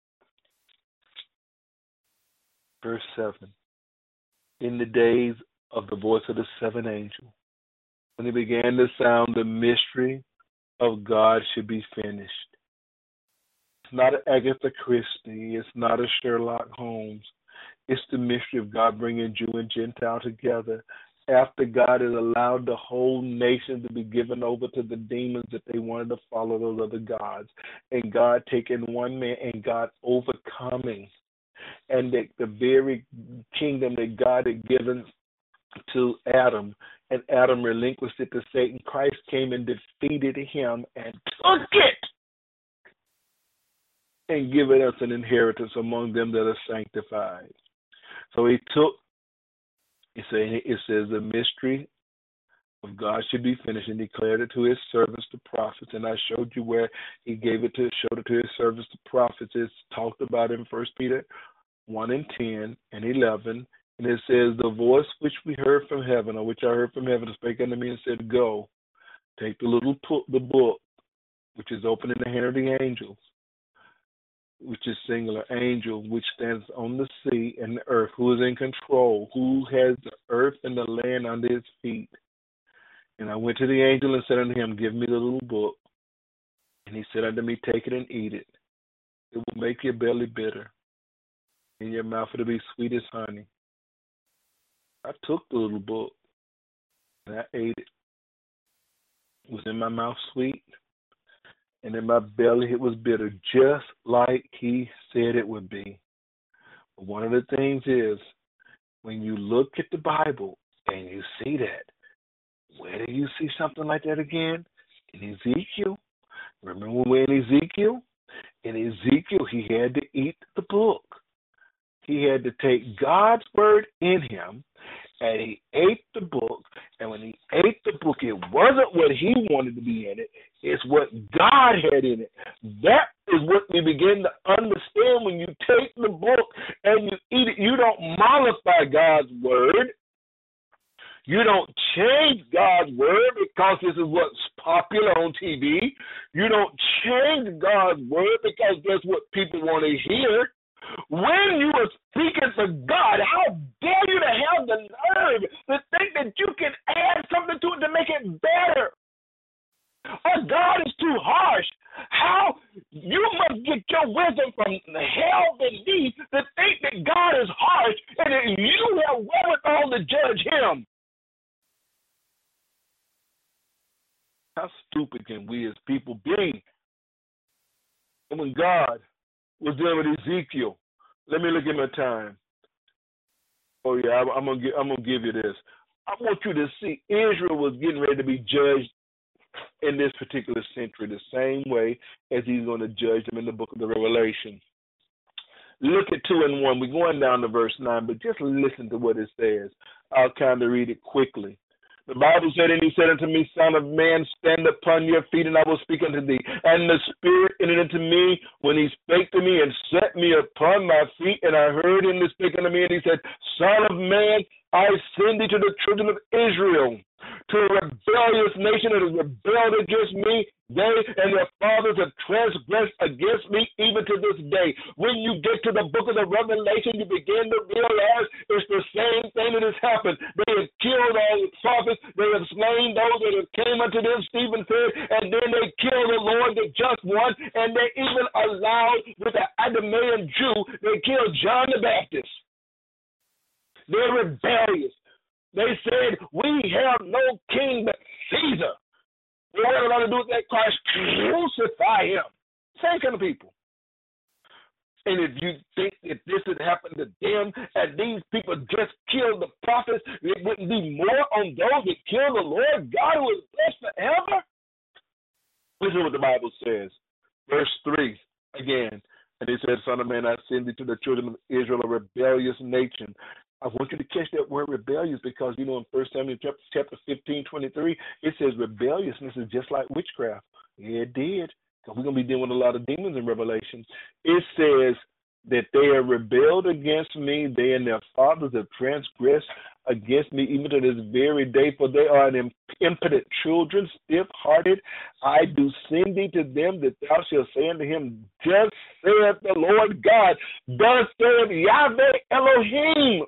Verse seven. In the days of the voice of the seventh angel, when he began to sound, the mystery of God should be finished. It's not an Agatha Christie. It's not a Sherlock Holmes. It's the mystery of God bringing Jew and Gentile together after God has allowed the whole nation to be given over to the demons that they wanted to follow those other gods. And God taking one man and God overcoming. And that the very kingdom that God had given to Adam, and Adam relinquished it to Satan, Christ came and defeated him and took it and given us an inheritance among them that are sanctified. So he took, it says, it says the mystery of God should be finished, and declared it to his servants, the prophets. And I showed you where he gave it to, showed it to his servants, the prophets. It's talked about in First Peter one and ten and eleven. And it says, the voice which we heard from heaven, or which I heard from heaven, spake unto me and said, go, take the little po- the book, which is open in the hand of the angels, which is singular, angel, which stands on the sea and the earth, who is in control, who has the earth and the land under his feet. And I went to the angel and said unto him, give me the little book. And he said unto me, take it and eat it. It will make your belly bitter. In your mouth it will be sweet as honey. I took the little book and I ate it. It was in my mouth sweet, and in my belly it was bitter, just like he said it would be. But one of the things is, when you look at the Bible and you see that, where do you see something like that again? In Ezekiel. Remember when in Ezekiel? In Ezekiel, he had to eat the book. He had to take God's word in him, and he ate the book. And when he ate the book, it wasn't what he wanted to be in it. It's what God had in it. That is what we begin to understand when you take the book and you eat it. You don't mollify God's word. You don't change God's word because this is what's popular on T V. You don't change God's word because that's what people want to hear. When you are speaking to God, how dare you to have the nerve to think that you can add something to it to make it better? Oh, God is too harsh. How you must get your wisdom from hell beneath to think that God is harsh and that you have wherewithal to judge him. How stupid can we as people be? And when God was dealing with Ezekiel, let me look at my time. Oh yeah, I'm, I'm gonna give, I'm gonna give you this. I want you to see Israel was getting ready to be judged in this particular century the same way as he's going to judge them in the book of the Revelation. Look at two and one. We're going down to verse nine, but just listen to what it says. I'll kind of read it quickly. The Bible said, and he said unto me, Son of man, stand upon your feet, and I will speak unto thee. And the Spirit entered into me when he spake to me and set me upon my feet. And I heard him to speak unto me, and he said, Son of man, I send thee to the children of Israel, to a rebellious nation that has rebelled against me. They and their fathers have transgressed against me even to this day. When you get to the book of the Revelation, you begin to realize it's the same thing that has happened. They have killed all the prophets. They have slain those that have came unto them, Stephen said, and then they killed the Lord, the just one, and they even allowed, with the Idumean Jew, they killed John the Baptist. They're rebellious. They said, we have no king but Caesar. What we're going to do with that Christ, crucify him. Same kind of people. And if you think if this had happened to them and these people just killed the prophets, it wouldn't be more on those that killed the Lord God who is blessed forever? Listen to what the Bible says. Verse three, again. And he said, Son of man, I send thee to the children of Israel, a rebellious nation. I want you to catch that word rebellious because, you know, in First Samuel chapter, chapter fifteen, twenty-three, it says rebelliousness is just like witchcraft. Yeah, it did. Because we're going to be dealing with a lot of demons in Revelation. It says that they have rebelled against me. They and their fathers have transgressed against me even to this very day. For they are an impotent children, stiff-hearted. I do send thee to them that thou shalt say unto him, Thus saith the Lord God, thus saith Yahweh Elohim.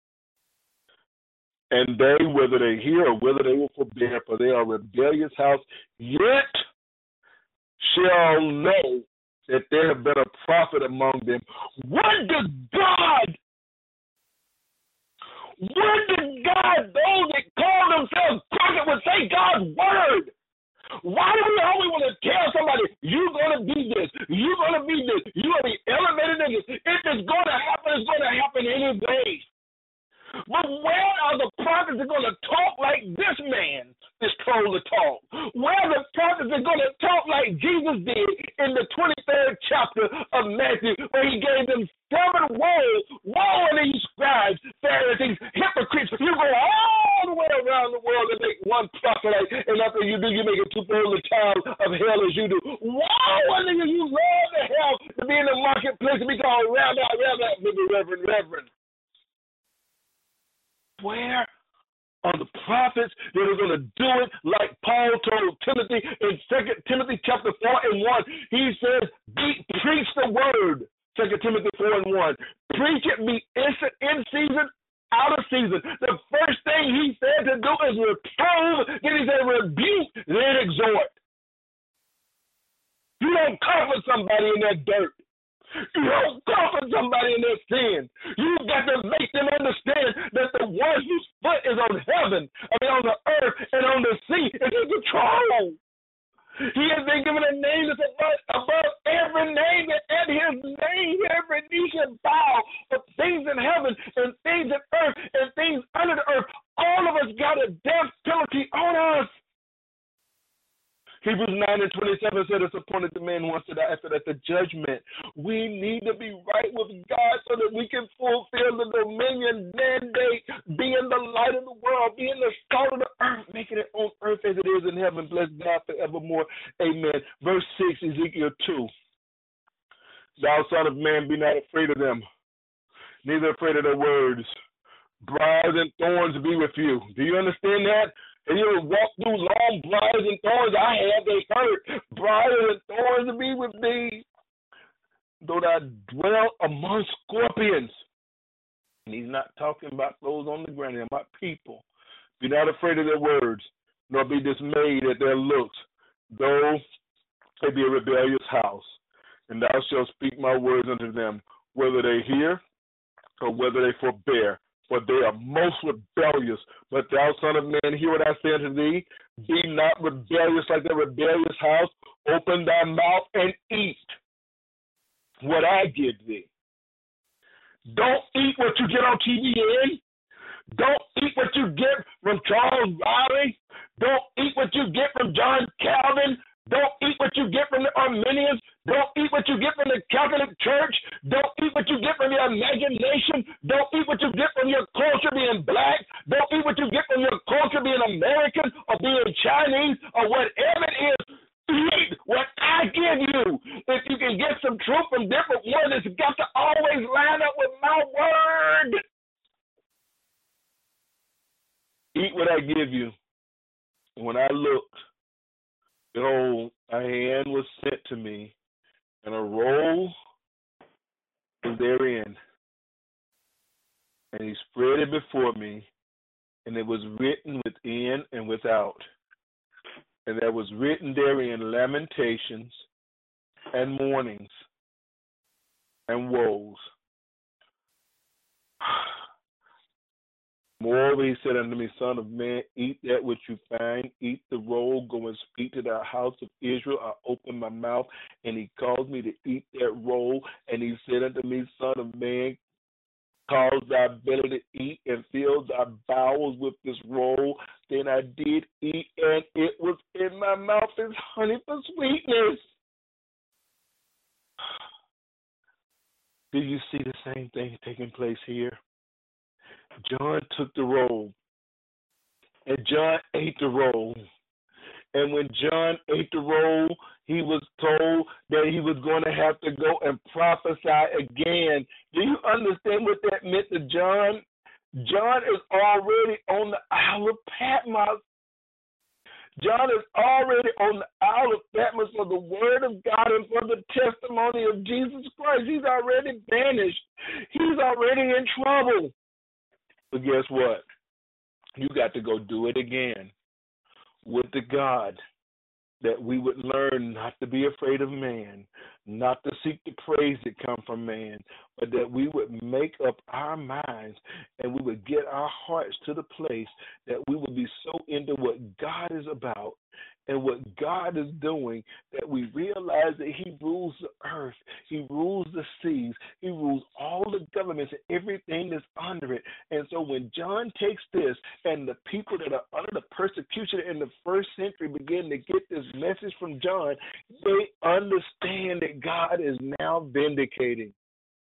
And they, whether they hear or whether they will forbear, for they are a rebellious house, yet shall know that there have been a prophet among them. What does God, what does God, those that call themselves prophet, would say God's word? Why do we always want to tell somebody, you're going to be this, you're going to be this, you're going to be elevated in this? If it's going to happen, it's going to happen anyway. But where are the prophets that are going to talk like this man is told to talk? Where are the prophets that are going to talk like Jesus did in the twenty-third chapter of Matthew, where he gave them seven woes? Woe unto you scribes, Pharisees, hypocrites. You go all the way around the world to make one prophet. you make a two-fold child of hell as you do. Wow, nigga, you love the hell to be in the marketplace and be called rabbi, rabbi, maybe reverend, reverend. Where are the prophets that are going to do it like Paul told Timothy in Second Timothy chapter four and one? He says, be, preach the word. Second Timothy four and one. Preach it, be instant in season, out of season. The first thing he said to do is reprove, then he said rebuke, then exhort. You don't comfort somebody in their dirt. You don't comfort somebody in their sin. You've got to make them understand that the one whose foot is on heaven, I mean on the earth and on the sea, is in control. He has been given a name that's above, above every name, and at his name every knee shall bow of things in heaven and things in earth and things under the earth. All of us got a death penalty on us. Hebrews nine and twenty-seven said it's appointed to man once to die after that the judgment. We need to be right with God so that we can fulfill the dominion mandate, being the light of the world, being the salt of the earth, making it on earth as it is in heaven. Bless God forevermore. Amen. Verse six, Ezekiel two. Thou son of man, be not afraid of them, neither afraid of their words. Briars and thorns be with you. Do you understand that? And you walk through long briars and thorns. I have, they hurt. Briars and thorns be with thee. Though thou dwell among scorpions. And he's not talking about those on the ground. He's about people. Be not afraid of their words, nor be dismayed at their looks, though they be a rebellious house. And thou shalt speak my words unto them, whether they hear or whether they forbear. For they are most rebellious. But thou, son of man, hear what I say unto thee. Be not rebellious like the rebellious house. Open thy mouth and eat what I give thee. Don't eat what you get on T V N. Don't eat what you get from Charles Riley. Don't eat what you get from John Calvin. Don't eat what you get from the Arminians. Don't eat what you get from the Catholic Church. Don't eat what you get from your imagination. Don't eat what you get from your culture being black. Don't eat what you get from your culture being American or being Chinese or whatever it is. Eat what I give you. If you can get some truth from different ones, it's got to always line up with my word. Eat what I give you. When I looked, behold, a hand was sent to me, and a roll was therein. And he spread it before me, and it was written within and without. And there was written therein lamentations and mournings and woes. Moreover, he said unto me, Son of man, eat that which you find, eat the roll, go and speak to the house of Israel. I opened my mouth, and he caused me to eat that roll. And he said unto me, Son of man, cause thy belly to eat and fill thy bowels with this roll. Then I did eat, and it was in my mouth as honey for sweetness. Do you see the same thing taking place here? John took the roll, and John ate the roll. And when John ate the roll, he was told that he was going to have to go and prophesy again. Do you understand what that meant to John? John is already on the Isle of Patmos. John is already on the Isle of Patmos for the word of God and for the testimony of Jesus Christ. He's already banished. He's already in trouble. But guess what? You got to go do it again with the God, that we would learn not to be afraid of man, not to seek the praise that come from man, but that we would make up our minds and we would get our hearts to the place that we would be so into what God is about and what God is doing that we realize that he rules the earth, he rules the seas, he rules all the governments and everything that's under it. And so when John takes this and the people that are under the persecution in the first century begin to get this message from John, they understand that God is now vindicating.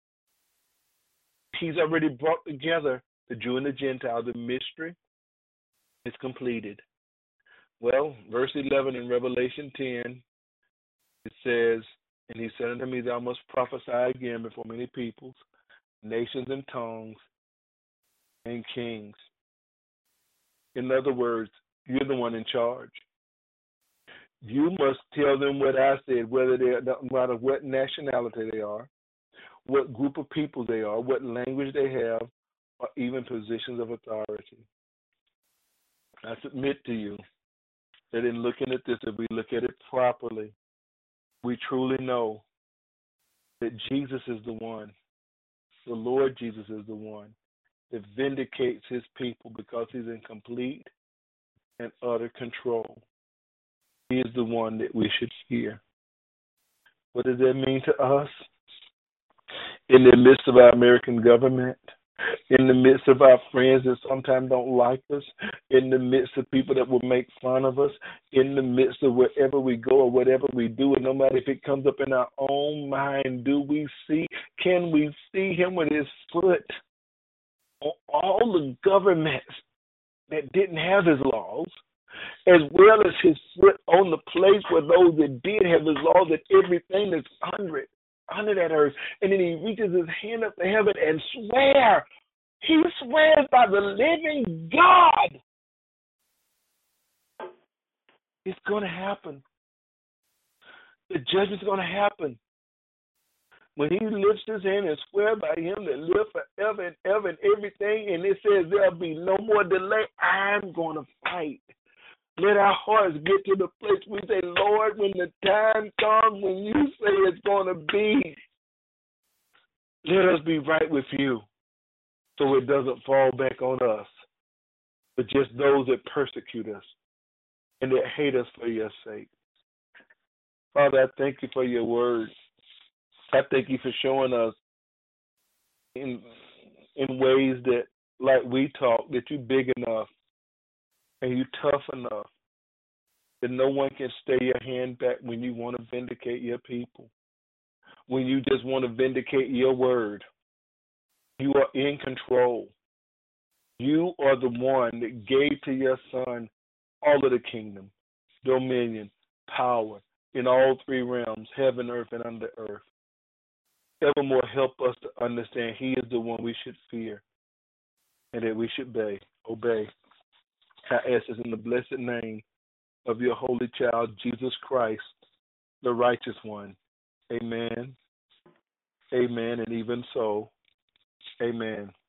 He's already brought together the Jew and the Gentile. The mystery is completed. Well, verse eleven in Revelation ten, it says, "And he said unto me, Thou must prophesy again before many peoples, nations and tongues, and kings." In other words, you're the one in charge. You must tell them what I said, whether they're, no matter what nationality they are, what group of people they are, what language they have, or even positions of authority. I submit to you that in looking at this, if we look at it properly, we truly know that Jesus is the one, the Lord Jesus is the one that vindicates his people because he's in complete and utter control. He is the one that we should fear. What does that mean to us? In the midst of our American government, in the midst of our friends that sometimes don't like us, in the midst of people that will make fun of us, in the midst of wherever we go or whatever we do, and no matter if it comes up in our own mind, do we see, can we see him with his foot on all the governments that didn't have his laws, as well as his foot on the place where those that did have his laws, that everything that's under it, under that earth, and then he reaches his hand up to heaven and swear. He swears by the living God. It's going to happen. The judgment's going to happen. When he lifts his hand and swears by him that live forever and ever and everything, and it says there'll be no more delay, I'm going to fight. Let our hearts get to the place where we say, Lord, when the time comes, when you say it's going to be, let us be right with you so it doesn't fall back on us, but just those that persecute us and that hate us for your sake. Father, I thank you for your word. I thank you for showing us in in ways that, like we talk, that you're big enough and you're tough enough that no one can stay your hand back when you want to vindicate your people, when you just want to vindicate your word. You are in control. You are the one that gave to your son all of the kingdom, dominion, power in all three realms, heaven, earth, and under earth. Evermore help us to understand he is the one we should fear and that we should obey. obey. I ask this in the blessed name of your holy child, Jesus Christ, the righteous one. Amen. Amen. And even so, amen.